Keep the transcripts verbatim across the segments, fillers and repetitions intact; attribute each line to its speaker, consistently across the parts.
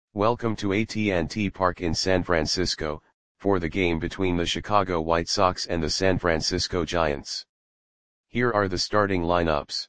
Speaker 1: Welcome to A T and T Park in San Francisco, for the game between the Chicago White Sox and the San Francisco Giants. Here are the starting lineups.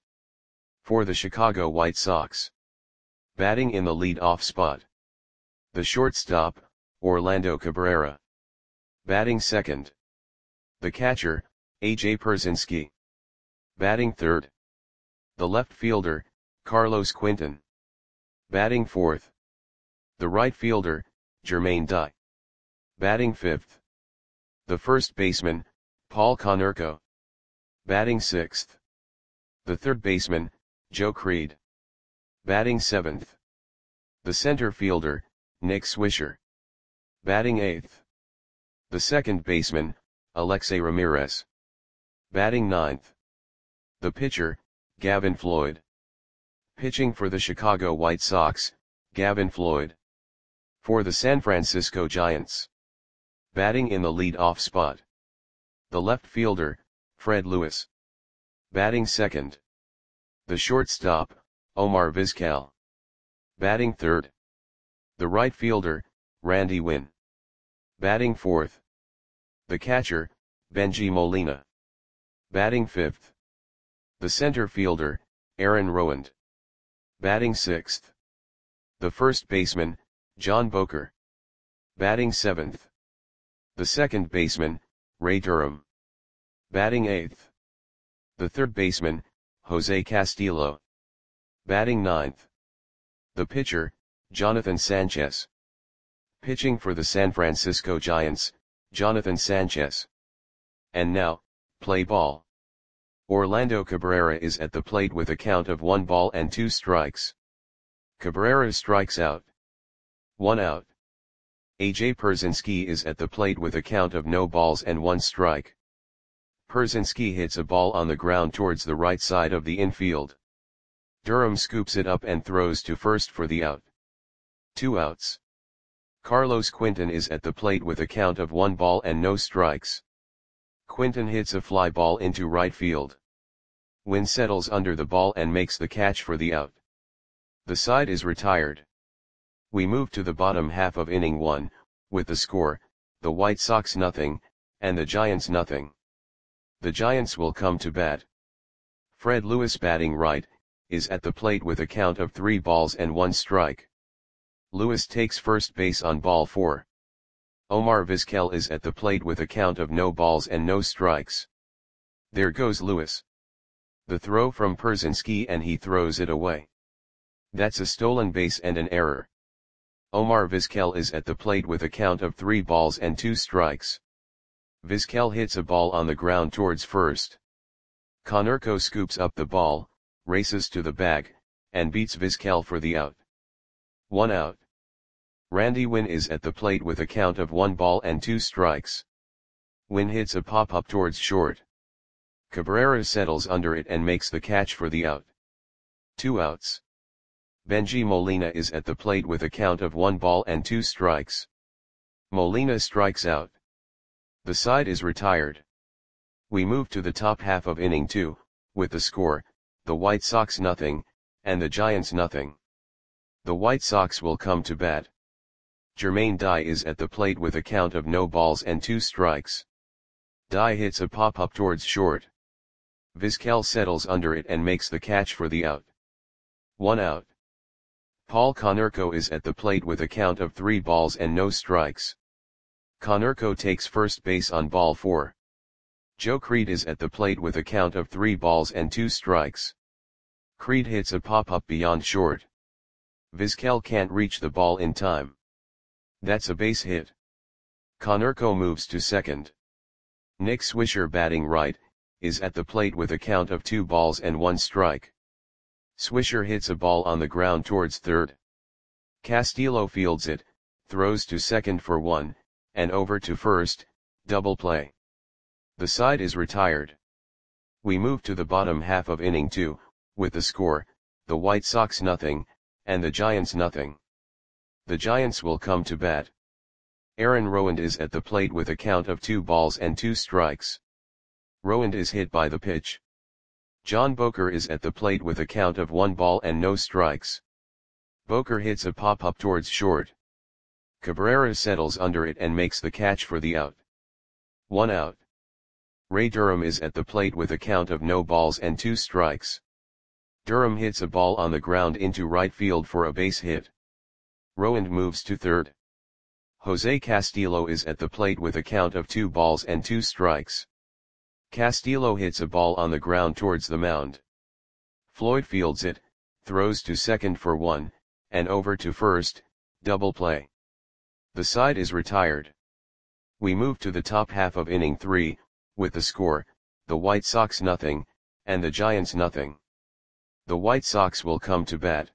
Speaker 1: For the Chicago White Sox. Batting in the lead-off spot. The shortstop, Orlando Cabrera. Batting second. The catcher, A J Pierzynski. Batting third. The left fielder, Carlos Quentin. Batting fourth. The right fielder, Jermaine Dye. Batting fifth. The first baseman, Paul Konerko. Batting sixth. The third baseman, Joe Creed. Batting seventh. The center fielder, Nick Swisher. Batting eighth. The second baseman, Alexei Ramirez. Batting ninth. The pitcher, Gavin Floyd. Pitching for the Chicago White Sox, Gavin Floyd. For the San Francisco Giants. Batting in the lead-off spot. The left fielder, Fred Lewis. Batting second. The shortstop, Omar Vizquel. Batting third. The right fielder, Randy Winn. Batting fourth. The catcher, Bengie Molina. Batting fifth. The center fielder, Aaron Rowand. Batting sixth. The first baseman, John Boker. Batting seventh. The second baseman, Ray Durham. Batting eighth. The third baseman, Jose Castillo. Batting ninth. The pitcher, Jonathan Sanchez. Pitching for the San Francisco Giants, Jonathan Sanchez. And now, play ball. Orlando Cabrera is at the plate with a count of one ball and two strikes. Cabrera strikes out. One out. A J Pierzynski is at the plate with a count of no balls and one strike. Pierzynski hits a ball on the ground towards the right side of the infield. Durham scoops it up and throws to first for the out. Two outs. Carlos Quentin is at the plate with a count of one ball and no strikes. Quentin hits a fly ball into right field. Winn settles under the ball and makes the catch for the out. The side is retired. We move to the bottom half of inning one, with the score, the White Sox nothing, and the Giants nothing. The Giants will come to bat. Fred Lewis batting right, is at the plate with a count of three balls and one strike. Lewis takes first base on ball four. Omar Vizquel is at the plate with a count of no balls and no strikes. There goes Lewis. The throw from Pierzynski and he throws it away. That's a stolen base and an error. Omar Vizquel is at the plate with a count of three balls and two strikes. Vizquel hits a ball on the ground towards first. Konerko scoops up the ball, races to the bag, and beats Vizquel for the out. One out. Randy Winn is at the plate with a count of one ball and two strikes. Winn hits a pop-up towards short. Cabrera settles under it and makes the catch for the out. Two outs. Bengie Molina is at the plate with a count of one ball and two strikes. Molina strikes out. The side is retired. We move to the top half of inning two, with the score, the White Sox nothing, and the Giants nothing. The White Sox will come to bat. Jermaine Dye is at the plate with a count of no balls and two strikes. Dye hits a pop-up towards short. Vizquel settles under it and makes the catch for the out. One out. Paul Konerko is at the plate with a count of three balls and no strikes. Konerko takes first base on ball four. Joe Creed is at the plate with a count of three balls and two strikes. Creed hits a pop-up beyond short. Vizquel can't reach the ball in time. That's a base hit. Konerko moves to second. Nick Swisher batting right, is at the plate with a count of two balls and one strike. Swisher hits a ball on the ground towards third. Castillo fields it, throws to second for one, and over to first, double play. The side is retired. We move to the bottom half of inning two, with the score, the White Sox nothing, and the Giants nothing. The Giants will come to bat. Aaron Rowand is at the plate with a count of two balls and two strikes. Rowand is hit by the pitch. John Boker is at the plate with a count of one ball and no strikes. Boker hits a pop-up towards short. Cabrera settles under it and makes the catch for the out. One out. Ray Durham is at the plate with a count of no balls and two strikes. Durham hits a ball on the ground into right field for a base hit. Rowand moves to third. Jose Castillo is at the plate with a count of two balls and two strikes. Castillo hits a ball on the ground towards the mound. Floyd fields it, throws to second for one, and over to first, double play. The side is retired. We move to the top half of inning three, with the score, the White Sox nothing, and the Giants nothing. The White Sox will come to bat.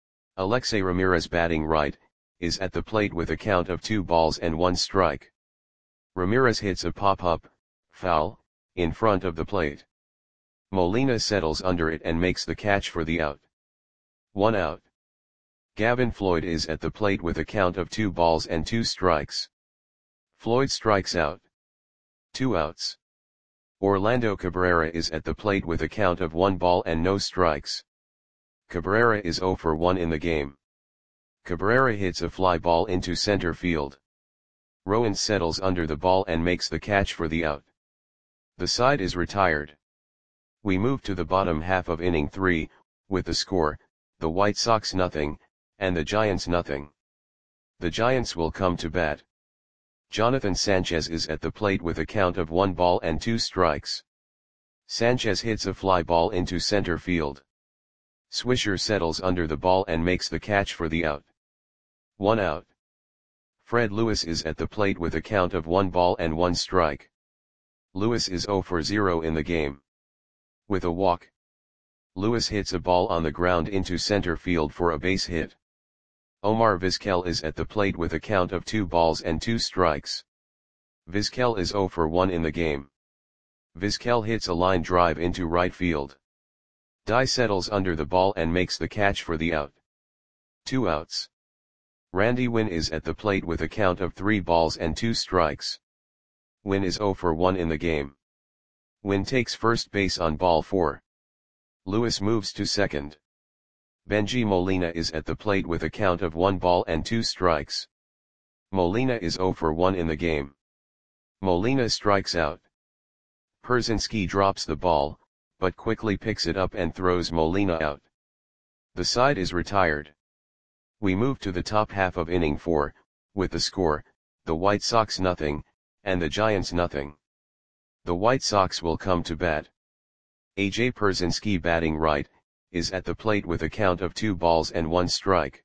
Speaker 1: Alexei Ramirez, batting right, is at the plate with a count of two balls and one strike. Ramirez hits a pop-up, foul, in front of the plate. Molina settles under it and makes the catch for the out. One out. Gavin Floyd is at the plate with a count of two balls and two strikes. Floyd strikes out. Two outs. Orlando Cabrera is at the plate with a count of one ball and no strikes. Cabrera is zero for one in the game. Cabrera hits a fly ball into center field. Rowand settles under the ball and makes the catch for the out. The side is retired. We move to the bottom half of inning three, with the score, the White Sox nothing, and the Giants nothing. The Giants will come to bat. Jonathan Sanchez is at the plate with a count of one ball and two strikes. Sanchez hits a fly ball into center field. Swisher settles under the ball and makes the catch for the out. One out. Fred Lewis is at the plate with a count of one ball and one strike. Lewis is zero for zero in the game. With a walk, Lewis hits a ball on the ground into center field for a base hit. Omar Vizquel is at the plate with a count of two balls and two strikes. Vizquel is zero for one in the game. Vizquel hits a line drive into right field. Dye settles under the ball and makes the catch for the out. Two outs. Randy Winn is at the plate with a count of three balls and two strikes. Winn is zero for one in the game. Winn takes first base on ball four. Lewis moves to second. Benji Molina is at the plate with a count of one ball and two strikes. Molina is zero for one in the game. Molina strikes out. Pierzynski drops the ball, but quickly picks it up and throws Molina out. The side is retired. We move to the top half of inning four, with the score, the White Sox nothing, and the Giants nothing. The White Sox will come to bat. A J Pierzynski, batting right, is at the plate with a count of two balls and one strike.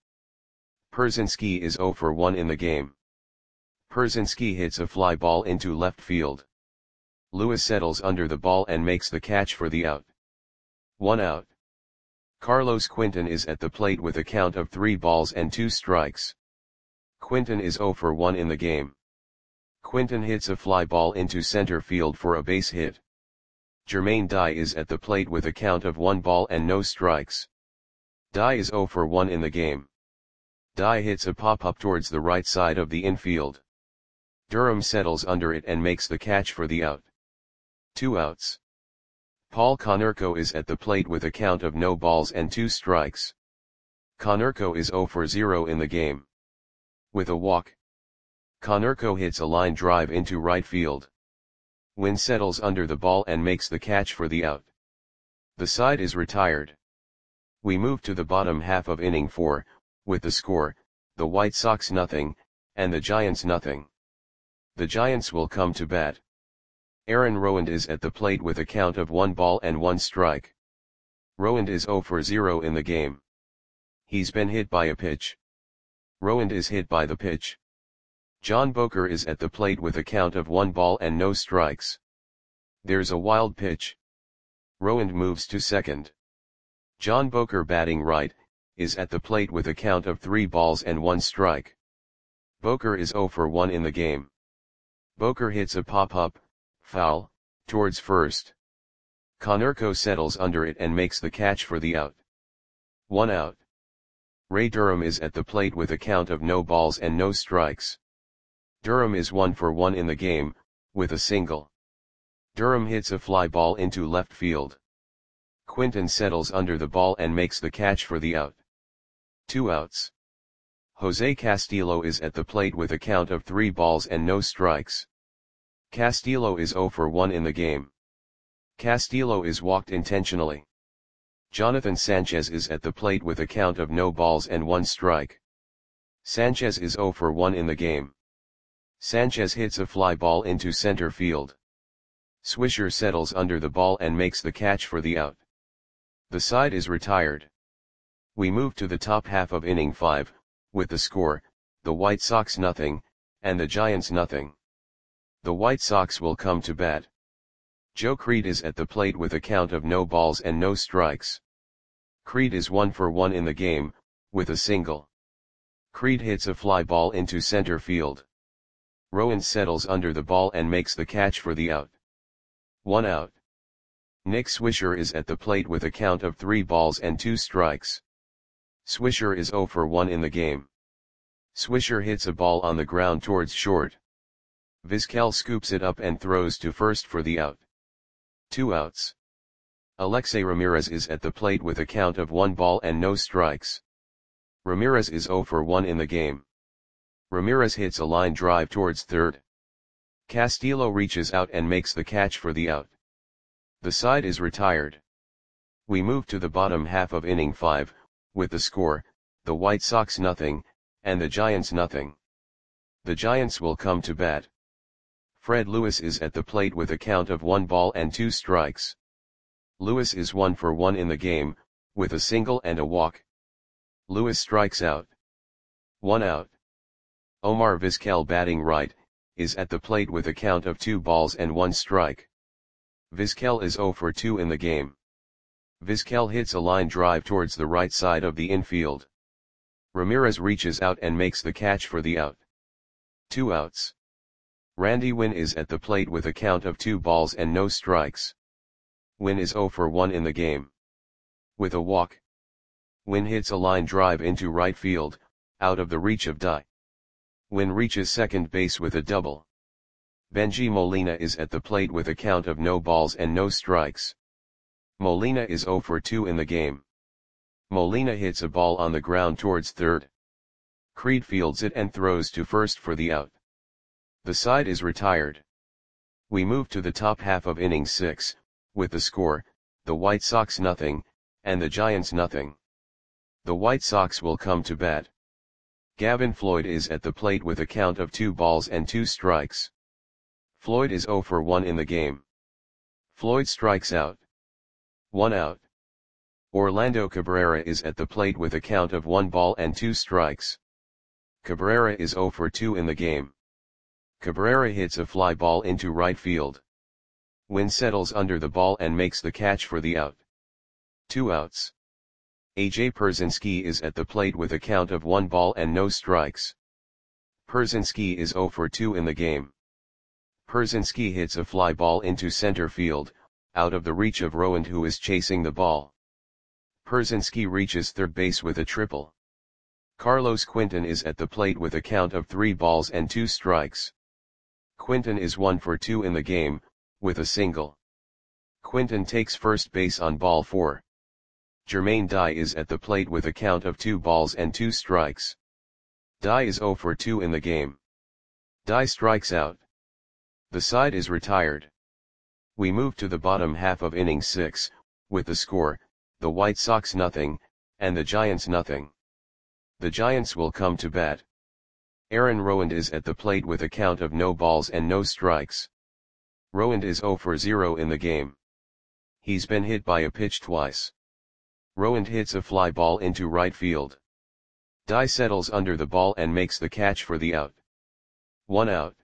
Speaker 1: Pierzynski is zero for one in the game. Pierzynski hits a fly ball into left field. Lewis settles under the ball and makes the catch for the out. One out. Carlos Quinton is at the plate with a count of three balls and two strikes. Quinton is zero for one in the game. Quinton hits a fly ball into center field for a base hit. Jermaine Dye is at the plate with a count of one ball and no strikes. Dye is zero for one in the game. Dye hits a pop-up towards the right side of the infield. Durham settles under it and makes the catch for the out. Two outs. Paul Konerko is at the plate with a count of no balls and two strikes. Konerko is zero for zero in the game. With a walk, Konerko hits a line drive into right field. Winn settles under the ball and makes the catch for the out. The side is retired. We move to the bottom half of inning four, with the score, the White Sox nothing, and the Giants nothing. The Giants will come to bat. Aaron Rowand is at the plate with a count of one ball and one strike. Rowand is zero for zero in the game. He's been hit by a pitch. Rowand is hit by the pitch. John Boker is at the plate with a count of one ball and no strikes. There's a wild pitch. Rowand moves to second. John Boker, batting right, is at the plate with a count of three balls and one strike. Boker is zero for one in the game. Boker hits a pop-up, foul, towards first. Konerko settles under it and makes the catch for the out. One out. Ray Durham is at the plate with a count of no balls and no strikes. Durham is one for one in the game, with a single. Durham hits a fly ball into left field. Quinton settles under the ball and makes the catch for the out. Two outs. Jose Castillo is at the plate with a count of three balls and no strikes. Castillo is zero for one in the game. Castillo is walked intentionally. Jonathan Sanchez is at the plate with a count of no balls and one strike. Sanchez is zero for one in the game. Sanchez hits a fly ball into center field. Swisher settles under the ball and makes the catch for the out. The side is retired. We move to the top half of inning five, with the score, the White Sox nothing, and the Giants nothing. The White Sox will come to bat. Joe Creed is at the plate with a count of no balls and no strikes. Creed is one for one in the game, with a single. Creed hits a fly ball into center field. Rowan settles under the ball and makes the catch for the out. One out. Nick Swisher is at the plate with a count of three balls and two strikes. Swisher is zero for one in the game. Swisher hits a ball on the ground towards short. Vizquel scoops it up and throws to first for the out. Two outs. Alexei Ramirez is at the plate with a count of one ball and no strikes. Ramirez is zero for one in the game. Ramirez hits a line drive towards third. Castillo reaches out and makes the catch for the out. The side is retired. We move to the bottom half of inning five, with the score, the White Sox nothing, and the Giants nothing. The Giants will come to bat. Fred Lewis is at the plate with a count of one ball and two strikes. Lewis is one for one in the game, with a single and a walk. Lewis strikes out. One out. Omar Vizquel, batting right, is at the plate with a count of two balls and one strike. Vizquel is zero for two in the game. Vizquel hits a line drive towards the right side of the infield. Ramirez reaches out and makes the catch for the out. Two outs. Randy Winn is at the plate with a count of two balls and no strikes. Winn is zero for one in the game. With a walk. Winn hits a line drive into right field, out of the reach of Dye. Winn reaches second base with a double. Benji Molina is at the plate with a count of no balls and no strikes. Molina is zero for two in the game. Molina hits a ball on the ground towards third. Creed fields it and throws to first for the out. The side is retired. We move to the top half of inning six, with the score, the White Sox nothing, and the Giants nothing. The White Sox will come to bat. Gavin Floyd is at the plate with a count of two balls and two strikes. Floyd is zero for one in the game. Floyd strikes out. One out. Orlando Cabrera is at the plate with a count of one ball and two strikes. Cabrera is zero for two in the game. Cabrera hits a fly ball into right field. Winn settles under the ball and makes the catch for the out. Two outs. A J Pierzynski is at the plate with a count of one ball and no strikes. Pierzynski is zero for two in the game. Pierzynski hits a fly ball into center field, out of the reach of Rowand, who is chasing the ball. Pierzynski reaches third base with a triple. Carlos Quinton is at the plate with a count of three balls and two strikes. Quinton is one for two in the game, with a single. Quinton takes first base on ball four. Jermaine Dye is at the plate with a count of two balls and two strikes. Dye is zero for two in the game. Dye strikes out. The side is retired. We move to the bottom half of inning six, with the score, the White Sox nothing, and the Giants nothing. The Giants will come to bat. Aaron Rowand is at the plate with a count of no balls and no strikes. Rowand is zero for zero in the game. He's been hit by a pitch twice. Rowand hits a fly ball into right field. Dye settles under the ball and makes the catch for the out. One out.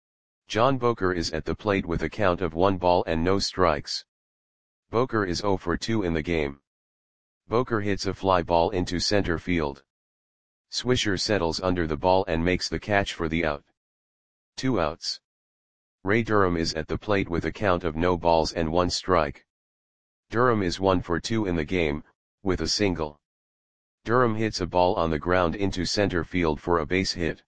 Speaker 1: John Boker is at the plate with a count of one ball and no strikes. Boker is zero for two in the game. Boker hits a fly ball into center field. Swisher settles under the ball and makes the catch for the out. Two outs. Ray Durham is at the plate with a count of no balls and one strike. Durham is one for two in the game, with a single. Durham hits a ball on the ground into center field for a base hit.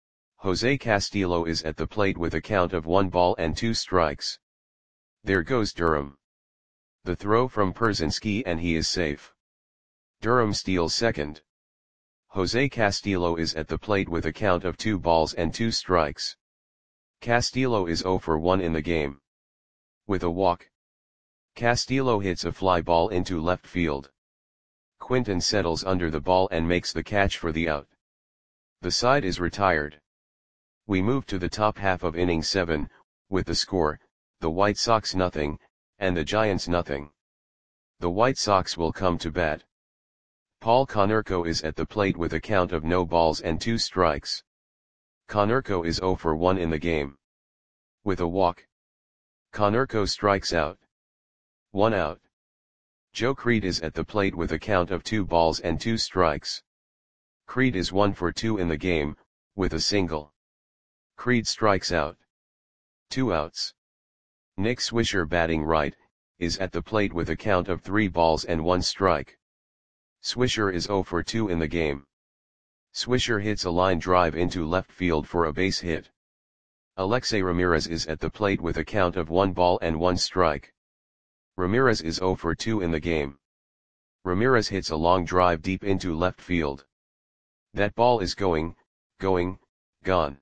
Speaker 1: Jose Castillo is at the plate with a count of one ball and two strikes. There goes Durham. The throw from Pierzynski and he is safe. Durham steals second. Jose Castillo is at the plate with a count of two balls and two strikes. Castillo is zero for one in the game. With a walk, Castillo hits a fly ball into left field. Quinton settles under the ball and makes the catch for the out. The side is retired. We move to the top half of inning seven, with the score, the White Sox nothing, and the Giants nothing. The White Sox will come to bat. Paul Konerko is at the plate with a count of no balls and two strikes. Konerko is zero for one in the game. With a walk, Konerko strikes out. One out. Joe Creed is at the plate with a count of two balls and two strikes. Creed is one for two in the game, with a single. Creed strikes out. Two outs. Nick Swisher, batting right, is at the plate with a count of three balls and one strike. Swisher is zero for two in the game. Swisher hits a line drive into left field for a base hit. Alexei Ramirez is at the plate with a count of one ball and one strike. Ramirez is zero for two in the game. Ramirez hits a long drive deep into left field. That ball is going, going, gone.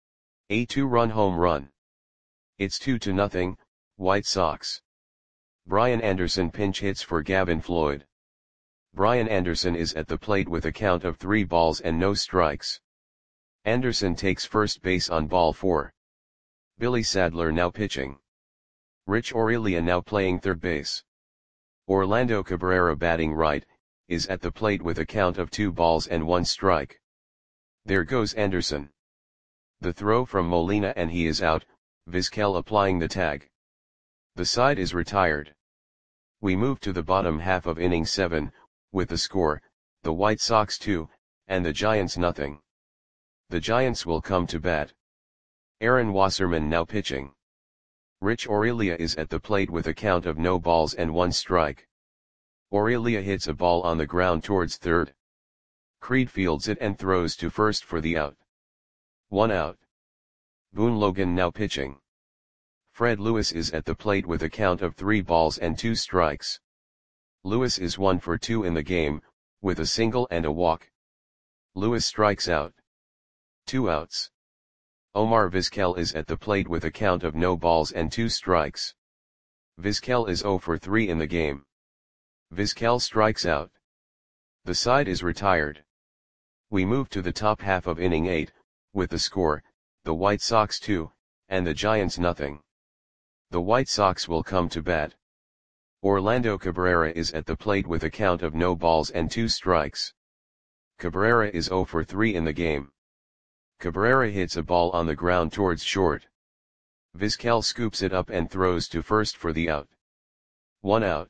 Speaker 1: A two-run home run. It's two to nothing, White Sox. Brian Anderson pinch hits for Gavin Floyd. Brian Anderson is at the plate with a count of three balls and no strikes. Anderson takes first base on ball four. Billy Sadler now pitching. Rich Aurelia now playing third base. Orlando Cabrera, batting right, is at the plate with a count of two balls and one strike. There goes Anderson. The throw from Molina and he is out, Vizquel applying the tag. The side is retired. We move to the bottom half of inning seven, with the score, the White Sox two, and the Giants nothing. The Giants will come to bat. Aaron Wasserman now pitching. Rich Aurelia is at the plate with a count of no balls and one strike. Aurelia hits a ball on the ground towards third. Creed fields it and throws to first for the out. One out. Boone Logan now pitching. Fred Lewis is at the plate with a count of three balls and two strikes. Lewis is one for two in the game, with a single and a walk. Lewis strikes out. Two outs. Omar Vizquel is at the plate with a count of no balls and two strikes. Vizquel is zero for three in the game. Vizquel strikes out. The side is retired. We move to the top half of inning eight, with the score, the White Sox two, and the Giants nothing. The White Sox will come to bat. Orlando Cabrera is at the plate with a count of no balls and two strikes. Cabrera is zero for three in the game. Cabrera hits a ball on the ground towards short. Vizquel scoops it up and throws to first for the out. One out.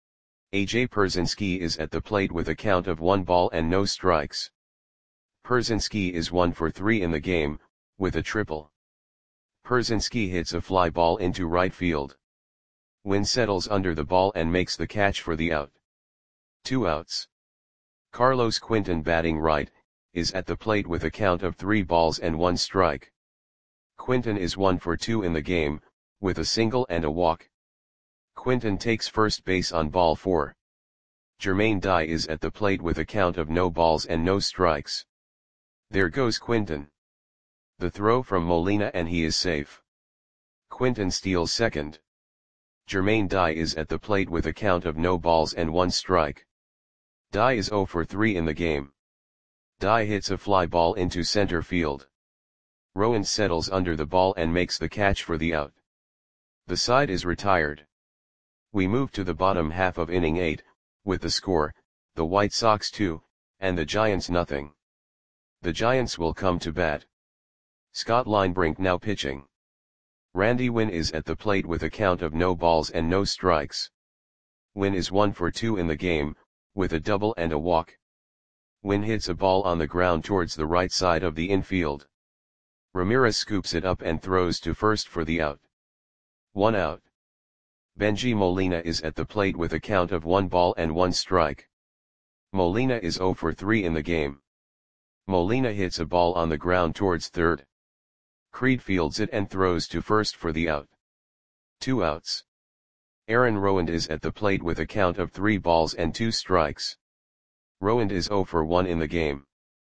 Speaker 1: A J Pierzynski is at the plate with a count of one ball and no strikes. Pierzynski is one for three in the game, with a triple. Pierzynski hits a fly ball into right field. Wynn settles under the ball and makes the catch for the out. Two outs. Carlos Quinton, batting right, is at the plate with a count of three balls and one strike. Quinton is one for two in the game, with a single and a walk. Quinton takes first base on ball four. Jermaine Dye is at the plate with a count of no balls and no strikes. There goes Quinton. The throw from Molina and he is safe. Quinton steals second. Jermaine Dye is at the plate with a count of no balls and one strike. Dye is zero for three in the game. Dye hits a fly ball into center field. Rowan settles under the ball and makes the catch for the out. The side is retired. We move to the bottom half of inning eight, with the score, the White Sox two, and the Giants nothing. The Giants will come to bat. Scott Linebrink now pitching. Randy Wynn is at the plate with a count of no balls and no strikes. Wynn is one for two in the game, with a double and a walk. Wynn hits a ball on the ground towards the right side of the infield. Ramirez scoops it up and throws to first for the out. One out. Benji Molina is at the plate with a count of one ball and one strike. Molina is zero for three in the game. Molina hits a ball on the ground towards third. Creed fields it and throws to first for the out. Two outs. Aaron Rowand is at the plate with a count of three balls and two strikes. Rowand is zero for one in the game.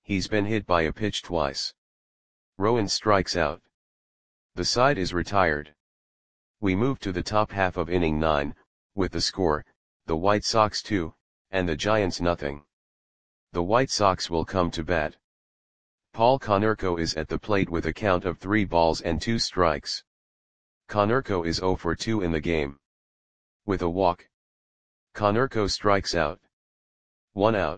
Speaker 1: He's been hit by a pitch twice. Rowan strikes out. The side is retired. We move to the top half of inning nine, with the score, the White Sox two, and the Giants nothing. The White Sox will come to bat. Paul Konerko is at the plate with a count of three balls and two strikes. Konerko is zero for two in the game. With a walk, Konerko strikes out. One out.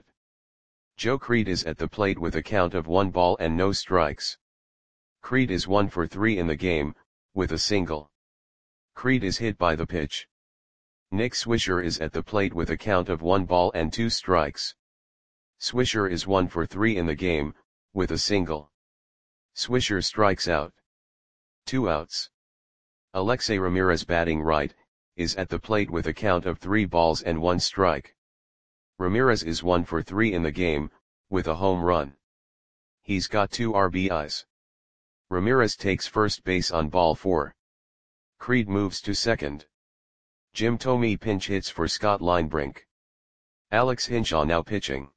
Speaker 1: Joe Creed is at the plate with a count of one ball and no strikes. Creed is one for three in the game, with a single. Creed is hit by the pitch. Nick Swisher is at the plate with a count of one ball and two strikes. Swisher is one for three in the game, with a single. Swisher strikes out. Two outs. Alexei Ramirez, batting right, is at the plate with a count of three balls and one strike. Ramirez is one for three in the game, with a home run. He's got two R B Is. Ramirez takes first base on ball four. Creed moves to second. Jim Thome pinch hits for Scott Linebrink. Alex Hinshaw now pitching.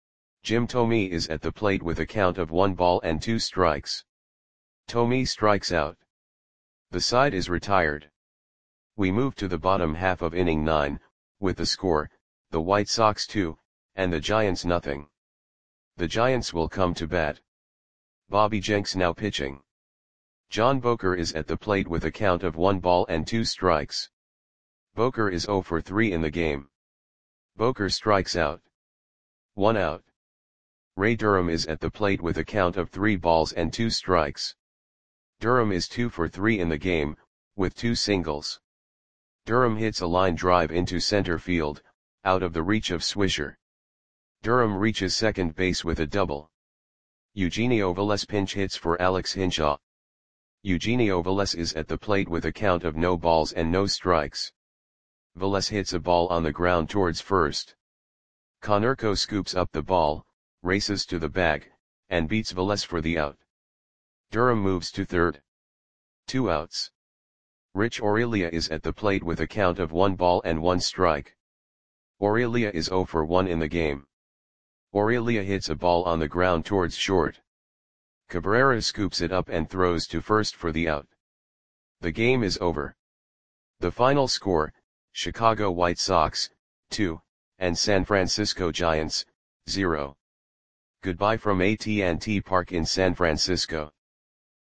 Speaker 1: Jim Thome is at the plate with a count of one ball and two strikes. Thome strikes out. The side is retired. We move to the bottom half of inning nine, with the score, the White Sox two, and the Giants nothing. The Giants will come to bat. Bobby Jenks now pitching. John Boker is at the plate with a count of one ball and two strikes. Boker is zero for three in the game. Boker strikes out. One out. Ray Durham is at the plate with a count of three balls and two strikes. Durham is two for three in the game, with two singles. Durham hits a line drive into center field, out of the reach of Swisher. Durham reaches second base with a double. Eugenio Velez pinch hits for Alex Hinshaw. Eugenio Velez is at the plate with a count of no balls and no strikes. Velez hits a ball on the ground towards first. Konerko scoops up the ball, races to the bag, and beats Velez for the out. Durham moves to third. Two outs. Rich Aurelia is at the plate with a count of one ball and one strike. Aurelia is zero for one in the game. Aurelia hits a ball on the ground towards short. Cabrera scoops it up and throws to first for the out. The game is over. The final score, Chicago White Sox, two, and San Francisco Giants, zero. Goodbye from A T and T Park in San Francisco.